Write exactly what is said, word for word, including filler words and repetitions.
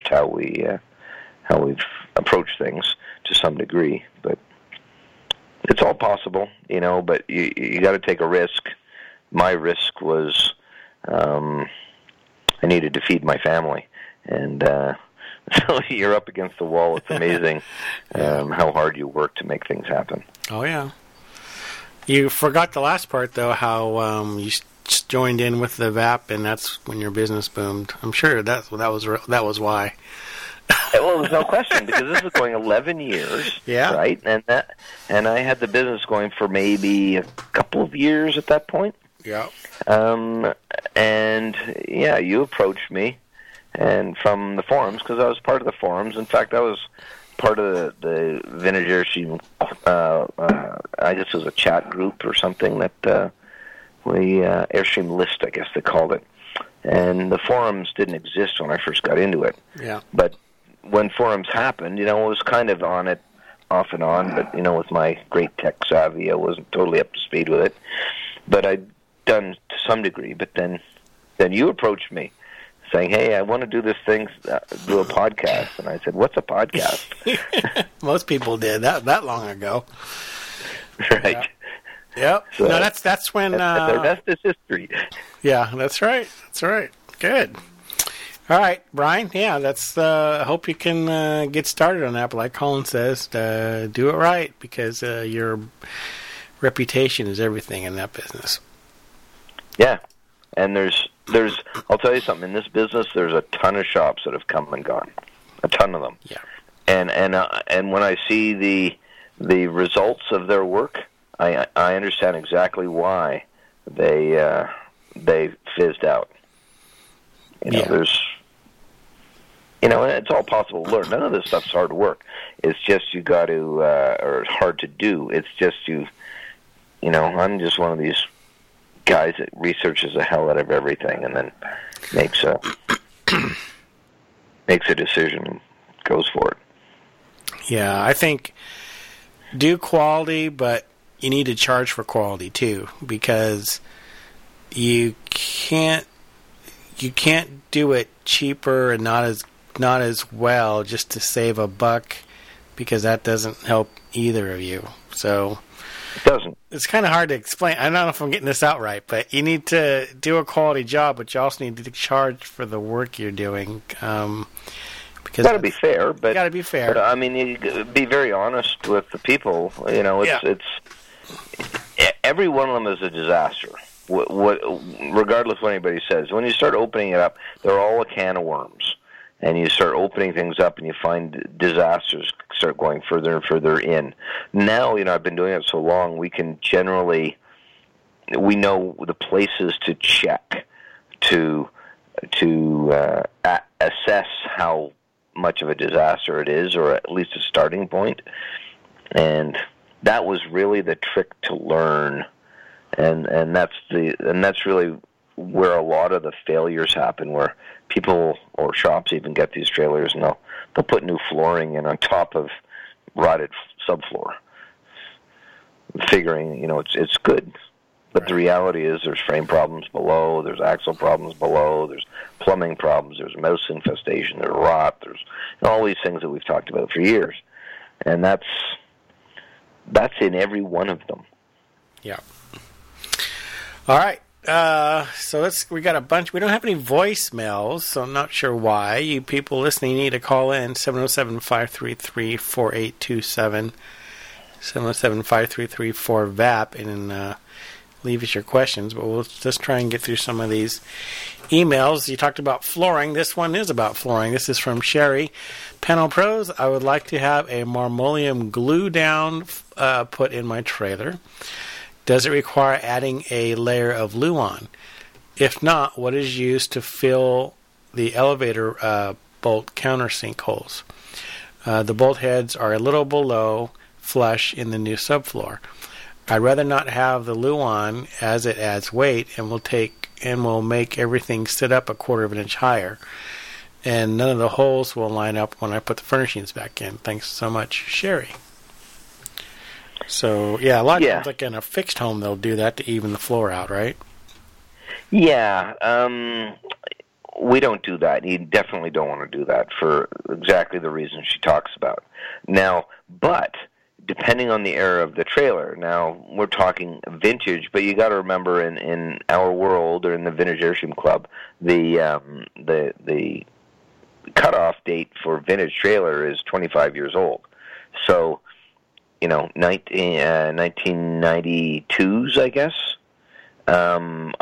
how we uh, how we've approached things to some degree. But it's all possible, you know. But you you got to take a risk. My risk was um, I needed to feed my family, and uh, so you're up against the wall. It's amazing um, how hard you work to make things happen. Oh yeah. You forgot the last part though. How um, you joined in with the V A P, and that's when your business boomed. I'm sure that that was that was why. Well, there's no question, because this was going eleven years, yeah. right? And that, and I had the business going for maybe a couple of years at that point. Yeah. Um, and yeah, you approached me, and from the forums, because I was part of the forums. In fact, I was part of the, the Vintage Airstream. Uh, uh, I guess it was a chat group or something that uh, we uh, Airstream list, I guess they called it. And the forums didn't exist when I first got into it. Yeah. But when forums happened, you know, I was kind of on it off and on, but, you know, with my great tech savvy, I wasn't totally up to speed with it. But I'd done to some degree. But then, then you approached me saying, hey, I want to do this thing, uh, do a podcast. And I said, what's a podcast? Most people did that that long ago. Right. Yeah. Yep. So, no, that's that's when uh, the rest is history. Yeah, that's right. That's right. Good. All right, Brian. Yeah, that's. Uh, I hope you can uh, get started on that. But like Colin says, uh, do it right, because uh, your reputation is everything in that business. Yeah, and there's there's. I'll tell you something. In this business, there's a ton of shops that have come and gone, a ton of them. Yeah. And and uh, and when I see the the results of their work, I I understand exactly why they uh, they fizzed out. You know, yeah. there's, you know, and it's all possible to learn. None of this stuff's hard work. It's just you got to, uh, or it's hard to do. It's just you, you know, I'm just one of these guys that researches the hell out of everything and then makes a makes a decision and goes for it. Yeah, I think do quality, but you need to charge for quality too, because you can't you can't do it cheaper and not as not as well just to save a buck, because that doesn't help either of you. So it doesn't. It's kind of hard to explain. I don't know if I'm getting this out right, but you need to do a quality job, but you also need to charge for the work you're doing. Um, because got to be fair, but got to be fair. But, I mean, you be very honest with the people. You know, it's yeah. it's every one of them is a disaster. What, what, regardless of what anybody says, when you start opening it up, they're all a can of worms, and you start opening things up, and you find disasters start going further and further in. Now, you know, I've been doing it so long, we can generally we know the places to check to to uh, a- assess how much of a disaster it is, or at least a starting point. And that was really the trick to learn. And and that's the and that's really where a lot of the failures happen, where people or shops even get these trailers and they'll they'll put new flooring in on top of rotted subfloor, figuring, you know, it's it's good. But right. The reality is there's frame problems below, there's axle problems below, there's plumbing problems, there's mouse infestation, there's rot, there's all these things that we've talked about for years. And that's that's in every one of them. Yeah. All right. Uh, so let's, we got a bunch. We don't have any voicemails, so I'm not sure why. You people listening need to call in seven oh seven, five three three, four eight two seven, seven oh seven, five three three, four V A P, and uh, leave us your questions. But we'll just try and get through some of these emails. You talked about flooring. This one is about flooring. This is from Sherry. Panel Pros, I would like to have a marmoleum glue down uh, put in my trailer. Does it require adding a layer of Luan? If not, what is used to fill the elevator uh, bolt countersink holes? Uh, the bolt heads are a little below flush in the new subfloor. I'd rather not have the Luan, as it adds weight and will take and will make everything sit up a quarter of an inch higher. And none of the holes will line up when I put the furnishings back in. Thanks so much, Sherry. So, yeah, a lot of yeah. times, like in a fixed home, they'll do that to even the floor out, right? Yeah. Um, we don't do that. You definitely don't want to do that for exactly the reason she talks about. Now, but depending on the era of the trailer, now we're talking vintage, but you got to remember in, in our world or in the Vintage Airstream Club, the um, the the cutoff date for vintage trailer is twenty-five years old. So, you know, nineteen, uh, nineteen ninety-twos, I guess. Um,